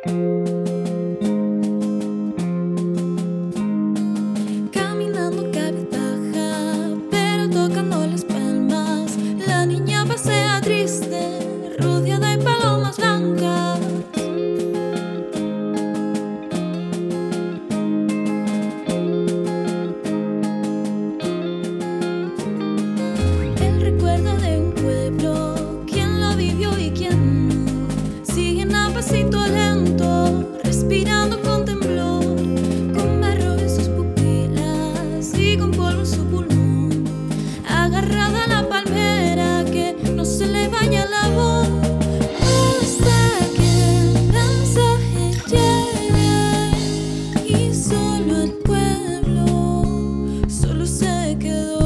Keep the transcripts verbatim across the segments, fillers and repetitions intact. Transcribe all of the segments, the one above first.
Caminando cabizbaja, pero tocando las palmas, la niña pasea triste, rodeada de palomas blancas. El recuerdo de un pueblo, quién lo vivió y quién no, siguen a pasito lento, respirando con temblor, con barro en sus pupilas y con polvo en su pulmón, agarrada a la palmera, que no se le vaya la voz, hasta que el mensaje llegue y solo el pueblo solo se quedó.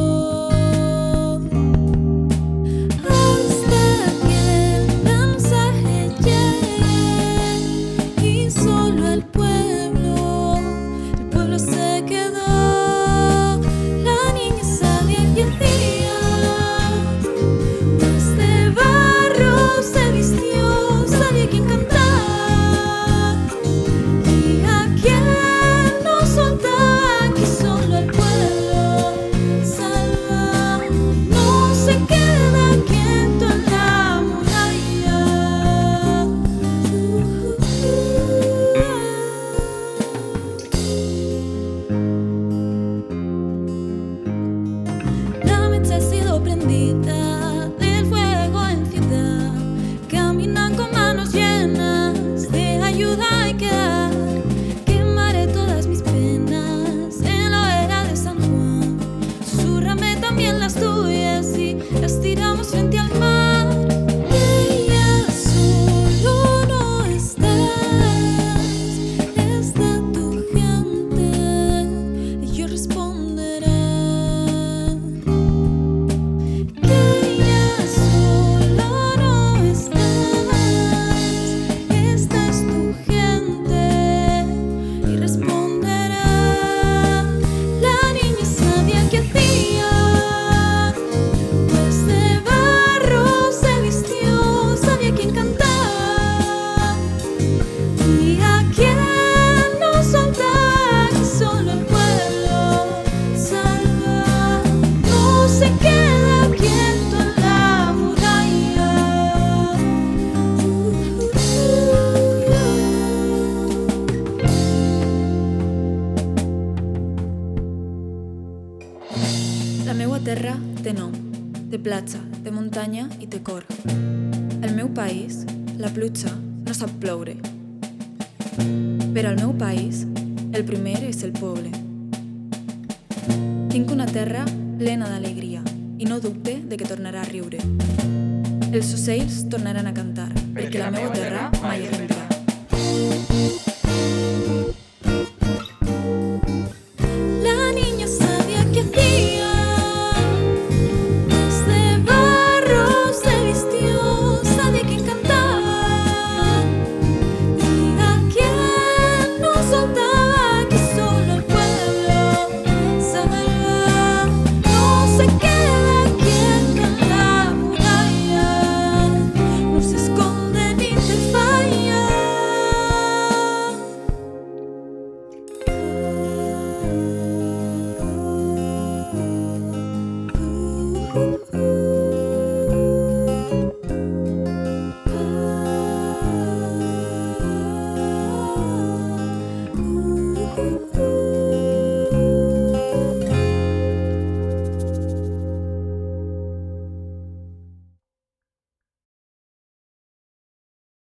Hasta que el mensaje llegue y solo el pueblo, el pueblo se quedó. La niña sabía que hacía, pues de barro se vistió, sabía quién cantar y a quién no soltar, que solo el pueblo salva. No se queda quieto en la muralla. La mecha ha sido prendida del fuego en ciudad. Caminan con manos llenas de ayuda hay que dar. Quemaré todas mis penas en la hoguera de San Juan. Susurrame también las tuyas y las tiramos frente al mar. Ella solo no estás, está tu gente, ellos responderán. Que ella solo no estás, esta es tu gente y responderá. La niña sabía que hacía, pues de barro se vistió, sabía quién cantar y a quién no soltar, que solo el pueblo salva. No se queda quieto en la muralla. La meua terra té nom, té platja, té muntanya i té cor. El meu país, la pluja, no sap ploure. Però al meu país, el primer és el poble. Tinc una terra plena d'alegria i no dubte de que tornarà a riure. Els ocells tornaran a cantar, perquè la meua terra mai es rendirà.